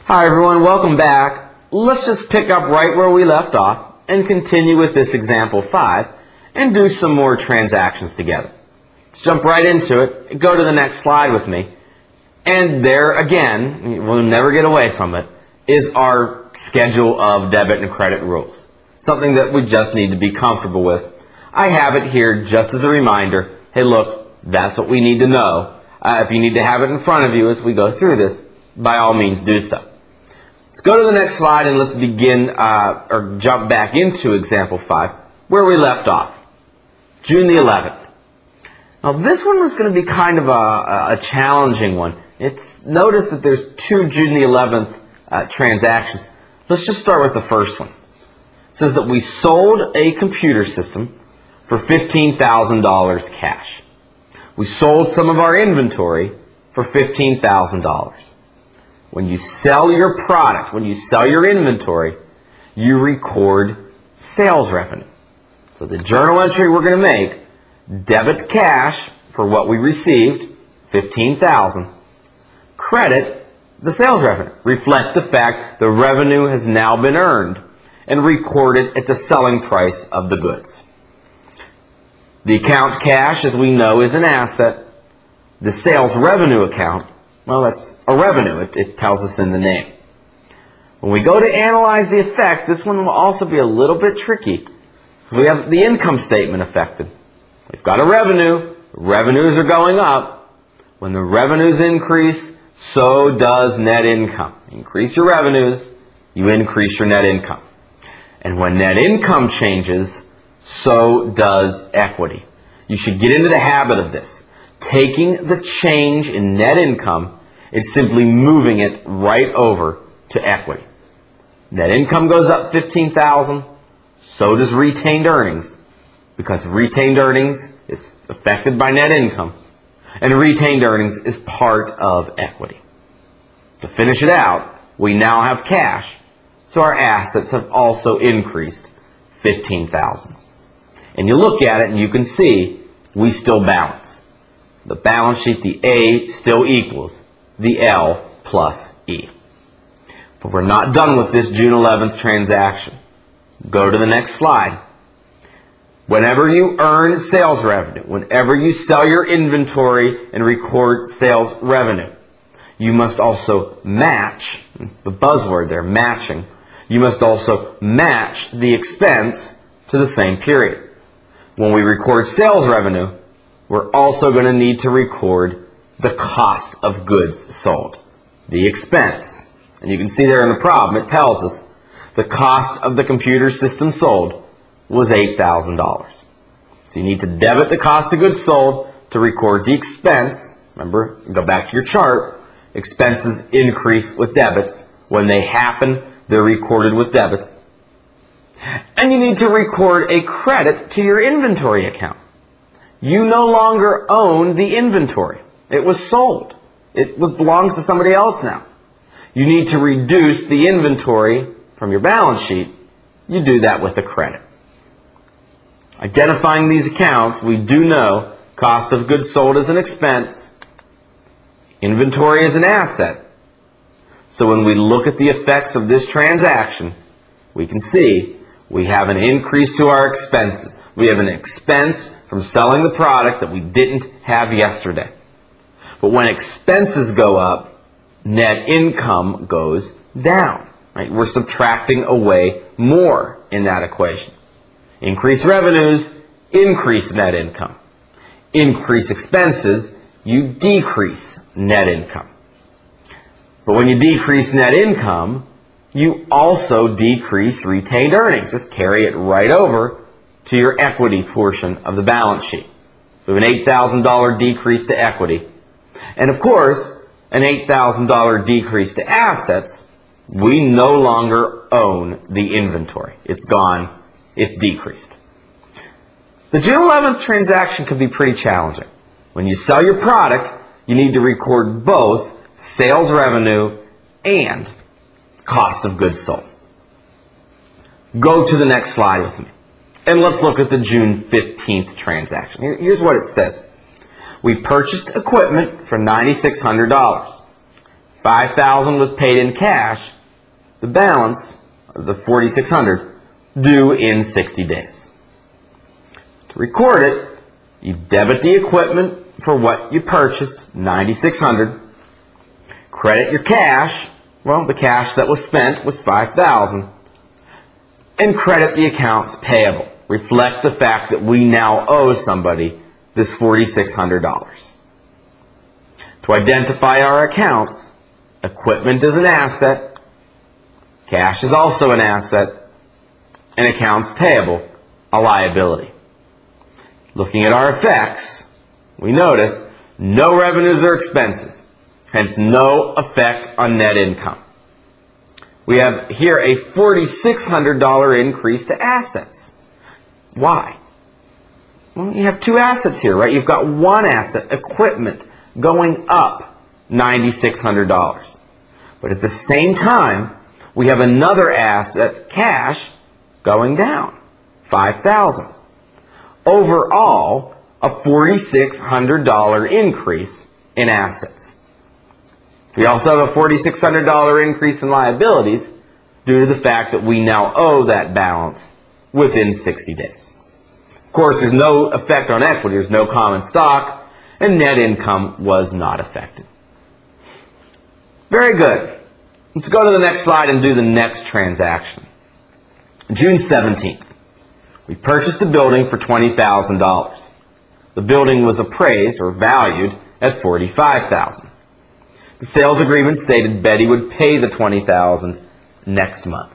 Hi everyone, welcome back. Let's just pick up right where we left off and continue with this example 5 and do some more transactions together. Let's jump right into it. Go to the next slide with me. And there again, we'll never get away from it, is our schedule of debit and credit rules. Something that we just need to be comfortable with. I have it here just as a reminder. Hey look, that's what we need to know. If you need to have it in front of you as we go through this, by all means do so. Let's go to the next slide and let's begin or jump back into example 5 where we left off. June the 11th. Now this one was going to be kind of a challenging one. Notice that there's two June the 11th transactions. Let's just start with the first one. It says that we sold a computer system for $15,000 cash. We sold some of our inventory for $15,000. When you sell your product, when you sell your inventory, you record sales revenue. So the journal entry we're going to make, debit cash for what we received, $15,000, credit the sales revenue. Reflect the fact the revenue has now been earned and recorded at the selling price of the goods. The account cash, as we know, is an asset. The sales revenue account, well, that's a revenue. It tells us in the name. When we go to analyze the effects, this one will also be a little bit tricky because we have the income statement affected. We've got a revenue. Revenues are going up. When the revenues increase, so does net income. Increase your revenues, you increase your net income. And when net income changes, so does equity. You should get into the habit of this. Taking the change in net income and simply moving it right over to equity. Net income goes up $15,000, so does retained earnings, because retained earnings is affected by net income, and retained earnings is part of equity. To finish it out, we now have cash, so our assets have also increased $15,000. And you look at it and you can see we still balance. The balance sheet, the A still equals the L plus E. But we're not done with this June 11th transaction. Go to the next slide. Whenever you earn sales revenue, whenever you sell your inventory and record sales revenue, you must also match, the buzzword there, matching, you must also match the expense to the same period. When we record sales revenue, we're also going to need to record the cost of goods sold, the expense. And you can see there in the problem, it tells us the cost of the computer system sold was $8,000. So you need to debit the cost of goods sold to record the expense. Remember, go back to your chart. Expenses increase with debits. When they happen, they're recorded with debits. And you need to record a credit to your inventory account. You no longer own the inventory. It was sold. It belongs to somebody else now. You need to reduce the inventory from your balance sheet. You do that with a credit. Identifying these accounts, we do know cost of goods sold is an expense. Inventory is an asset. So when we look at the effects of this transaction, we can see we have an increase to our expenses. We have an expense from selling the product that we didn't have yesterday. But when expenses go up, net income goes down. Right? We're subtracting away more in that equation. Increase revenues, increase net income. Increase expenses, you decrease net income. But when you decrease net income, you also decrease retained earnings. Just carry it right over to your equity portion of the balance sheet. We have an $8,000 decrease to equity. And of course, an $8,000 decrease to assets, we no longer own the inventory. It's gone. It's decreased. The June 11th transaction can be pretty challenging. When you sell your product, you need to record both sales revenue and cost of goods sold. Go to the next slide with me. And let's look at the June 15th transaction. Here's what it says. We purchased equipment for $9,600. $5,000 was paid in cash, the balance, the $4,600, due in 60 days. To record it, you debit the equipment for what you purchased, $9,600, credit your cash, well, the cash that was spent was $5,000, and credit the accounts payable. Reflect the fact that we now owe somebody this $4,600. To identify our accounts, equipment is an asset, cash is also an asset, and accounts payable a liability. Looking at our effects, we notice no revenues or expenses, hence no effect on net income. We have here a $4,600 increase to assets. Why? Well, you have two assets here, right? You've got one asset, equipment, going up $9,600. But at the same time, we have another asset, cash, going down $5,000. Overall, a $4,600 increase in assets. We also have a $4,600 increase in liabilities due to the fact that we now owe that balance within 60 days. Of course, there's no effect on equity, there's no common stock, and net income was not affected. Very good. Let's go to the next slide and do the next transaction. June 17th, we purchased a building for $20,000. The building was appraised or valued at $45,000. The sales agreement stated Betty would pay the $20,000 next month.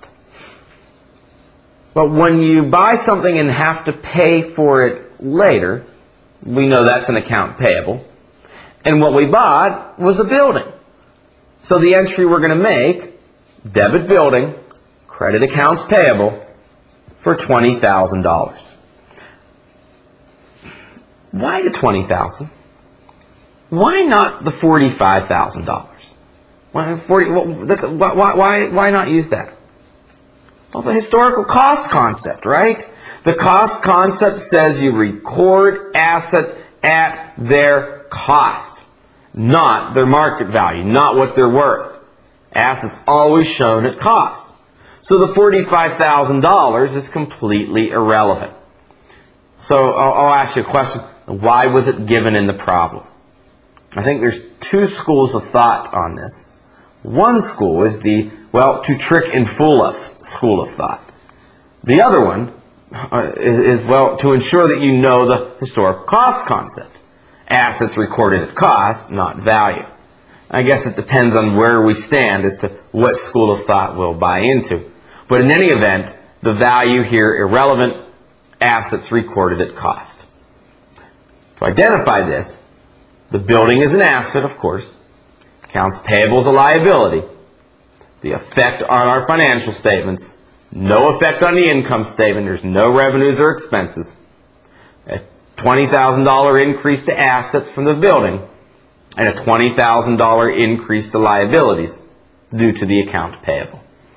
But when you buy something and have to pay for it later, we know that's an account payable. And what we bought was a building. So the entry we're going to make, debit building, credit accounts payable, for $20,000. Why the $20,000? Why not the $45,000? Why not use that? Well, the historical cost concept, right? The cost concept says you record assets at their cost, not their market value, not what they're worth. Assets always shown at cost. So the $45,000 is completely irrelevant. So I'll ask you a question. Why was it given in the problem? I think there's two schools of thought on this. One school is the, well, to trick and fool us school of thought. The other one is, well, to ensure that you know the historical cost concept. Assets recorded at cost, not value. I guess it depends on where we stand as to what school of thought we'll buy into. But in any event, the value here irrelevant, assets recorded at cost. To identify this, the building is an asset, of course. Accounts payable is a liability. The effect on our financial statements, no effect on the income statement. There's no revenues or expenses. A $20,000 increase to assets from the building and a $20,000 increase to liabilities due to the account payable.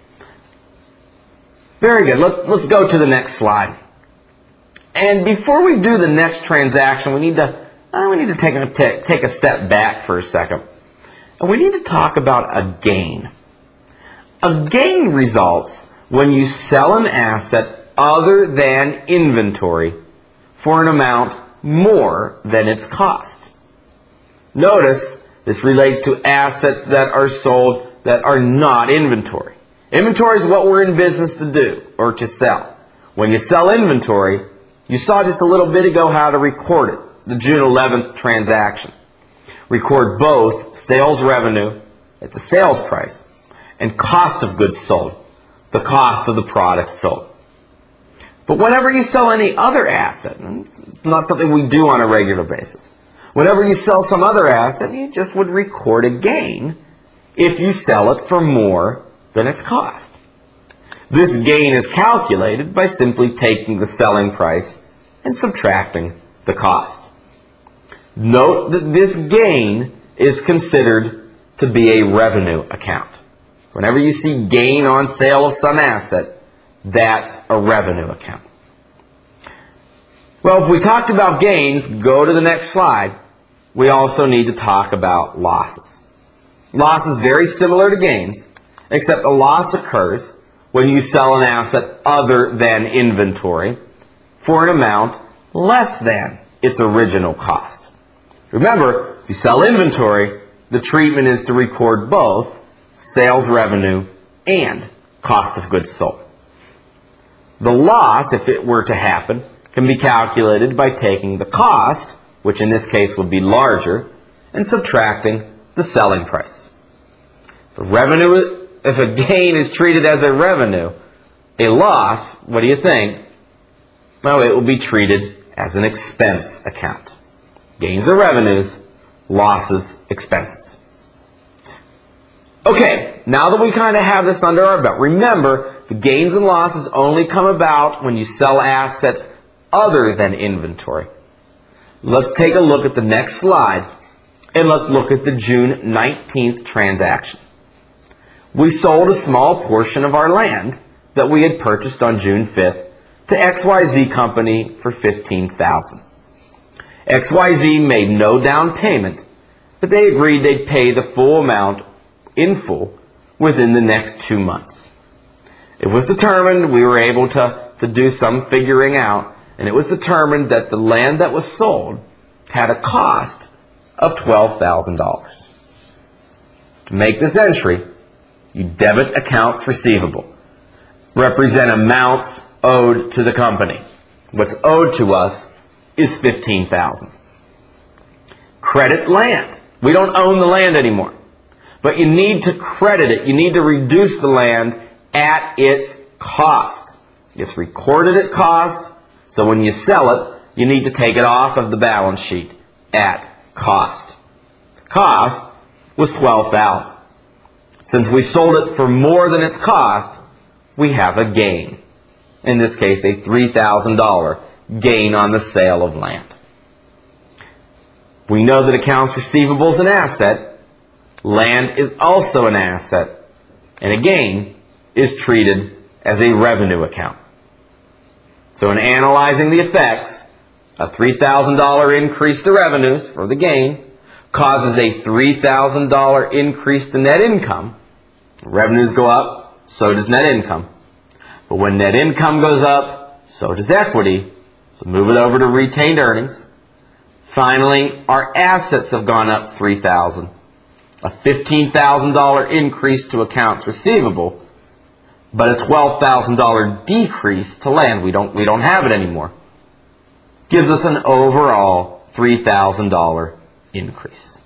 Very good. Let's go to the next slide. And before we do the next transaction, we need to take a step back for a second. And we need to talk about a gain. A gain results when you sell an asset other than inventory for an amount more than its cost. Notice this relates to assets that are sold that are not inventory. Inventory is what we're in business to do or to sell. When you sell inventory, you saw just a little bit ago how to record it, the June 11th transaction. Record both sales revenue at the sales price and cost of goods sold, the cost of the product sold. But whenever you sell any other asset, it's not something we do on a regular basis. Whenever you sell some other asset, you just would record a gain if you sell it for more than its cost. This gain is calculated by simply taking the selling price and subtracting the cost. Note that this gain is considered to be a revenue account. Whenever you see gain on sale of some asset, that's a revenue account. Well, if we talked about gains, go to the next slide. We also need to talk about losses. Loss is very similar to gains, except a loss occurs when you sell an asset other than inventory for an amount less than its original cost. Remember, if you sell inventory, the treatment is to record both sales revenue and cost of goods sold. The loss, if it were to happen, can be calculated by taking the cost, which in this case would be larger, and subtracting the selling price. If a gain is treated as a revenue, a loss, what do you think? Well, it will be treated as an expense account. Gains are revenues, losses, expenses. Okay, now that we kind of have this under our belt, remember, the gains and losses only come about when you sell assets other than inventory. Let's take a look at the next slide, and let's look at the June 19th transaction. We sold a small portion of our land that we had purchased on June 5th to XYZ Company for $15,000. XYZ made no down payment, but they agreed they'd pay the full amount in full within the next 2 months. It was determined, we were able to do some figuring out, and it was determined that the land that was sold had a cost of $12,000. To make this entry, you debit accounts receivable. Represent amounts owed to the company. What's owed to us is $15,000. Credit land. We don't own the land anymore. But you need to credit it. You need to reduce the land at its cost. It's recorded at cost, so when you sell it, you need to take it off of the balance sheet at cost. Cost was $12,000. Since we sold it for more than its cost, we have a gain. In this case, a $3,000 gain on the sale of land. We know that accounts receivable is an asset. Land is also an asset. And a gain is treated as a revenue account. So in analyzing the effects, a $3,000 increase to revenues for the gain causes a $3,000 increase to net income. Revenues go up, so does net income. But when net income goes up, so does equity. So move it over to retained earnings. Finally, our assets have gone up $3,000. A $15,000 increase to accounts receivable, but a $12,000 decrease to land. We don't have it anymore. Gives us an overall $3,000 increase.